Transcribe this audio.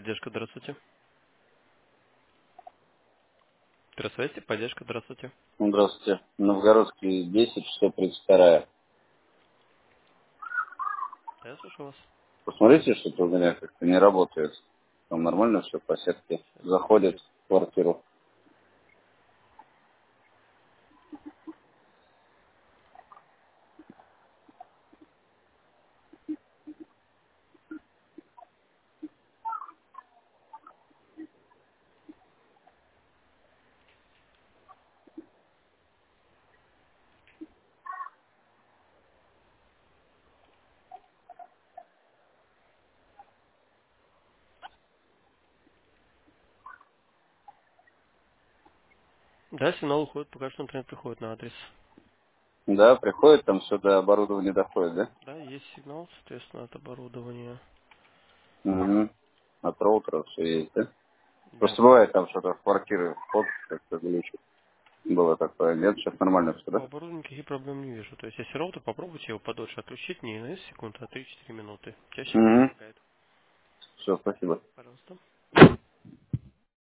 Поддержка, здравствуйте. Здравствуйте, поддержка, здравствуйте. Здравствуйте. Новгородский 10, 632. Да, я слушаю вас. Посмотрите, что-то у меня как-то не работает. Там нормально все по сетке. Сейчас, Заходит в квартиру. да, сигнал уходит, пока что интернет приходит на адрес. Да, приходит, там сюда оборудование доходит, да? Да, есть сигнал, соответственно, от оборудования. Угу. От роутера все есть, да? Да. Просто бывает там что-то в квартиры вход как-то глючит. Было такое. Нет, сейчас нормально все, По да? оборудованию никаких проблем не вижу. То есть, если роутер, попробуйте его подольше отключить, не на 10 секунд, а 3-4 минуты. Чаще всего Угу. помогает. Все, спасибо. Пожалуйста.